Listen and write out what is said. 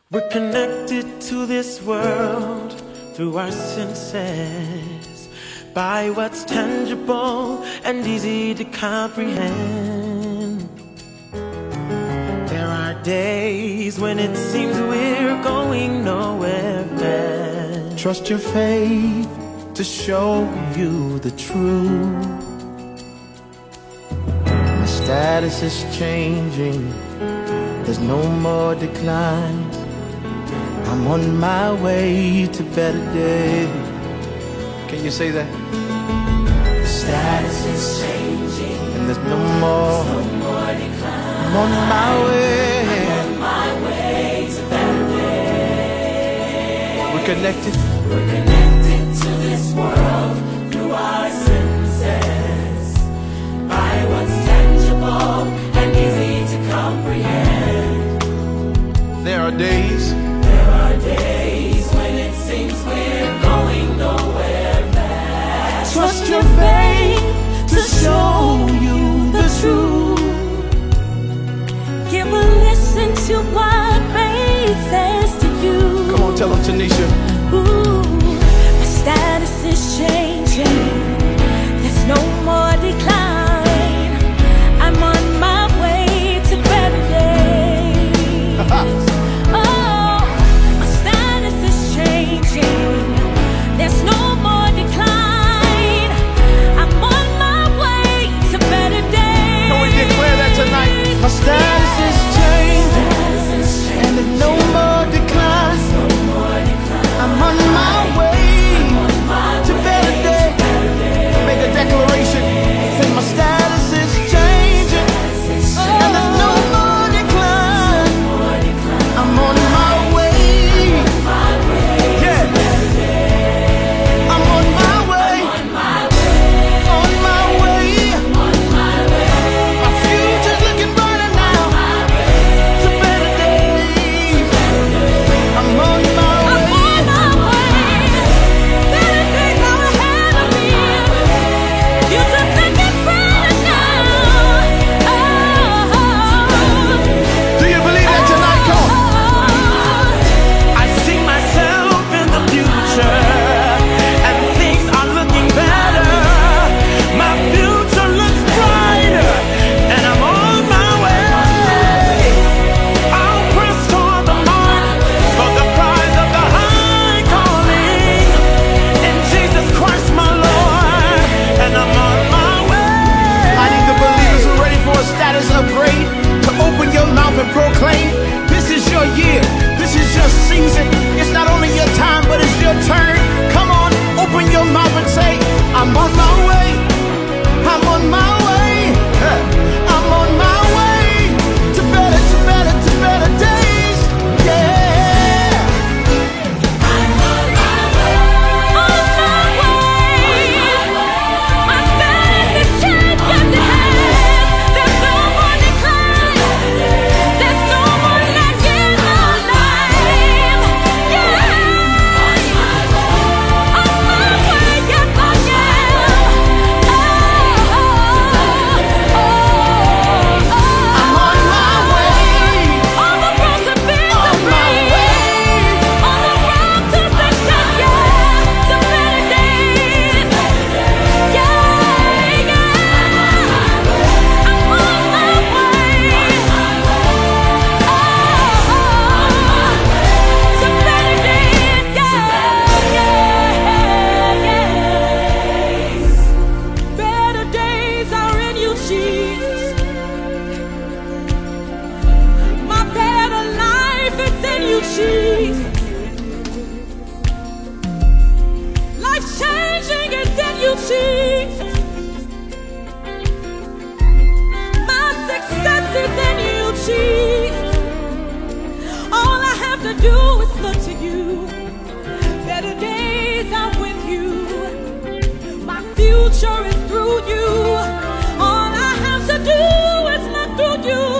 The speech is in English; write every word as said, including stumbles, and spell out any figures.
We're connected to this world through our senses, by what's tangible and easy to comprehend. There are days when it seems we're going nowhere fast. Trust your faith to show you the truth. My status is changing, there's no more decline. I'm on my way to better days. Can you say that? The status is changing, and there's no more, there's no more decline. I'm on my way. I'm on my way to better days. We're connected. We're connected to this world through our senses, by what's tangible and easy to comprehend. There are days. There are days when it seems we're going nowhere fast. Trust your faith to show you the truth. Give a listen to what faith says to you. Come on, tell them, Tanisha. Ooh, my status is changing, there's no more decline. I'm on my way to better days. Oh, my status is changing, there's no more decline. I'm on my way to better days. Can we declare that tonight? My status is changing, and there's no more decline. I'm on my way to better days. Make a declaration. Say my status is changing, and there's no more decline. I'm on my way. Yeah. I'm on my way. On my way. My future's looking brighter now. To better days. I'm on my way. Do you believe that tonight? Come on. I see myself in the future, and things are looking better. My future looks brighter, and I'm on my way. I'll press toward the mark for the prize of the high calling in Jesus Christ my Lord, and I'm on my way. I need the believers who are ready for a status upgrade to open your mouth and proclaim, this is your year, this is your season. It's not only your time, but it's your turn. Come on, open your mouth and say, I'm on my way. I'm on my way. Huh. I'm on my way to better, to better, to better days. Yeah. I'm on my way. On my way. My status is changing, there's no more decline. There's no more lagging on life. Yeah. On my way, yes I am. Oh, oh, oh, oh. I'm on my way. On the road to victory. On my way. On the road to success, yeah. To better days. Yeah, yeah. I'm on my way. Oh, to better days, yeah, yeah, yeah. Better days are in you, Jesus. My better life is in you, Jesus. Life changing is in you, Jesus. My success is in you, Jesus. All I have to do is look to you. Better days are with you. My future is through you. All I have to do is look through you.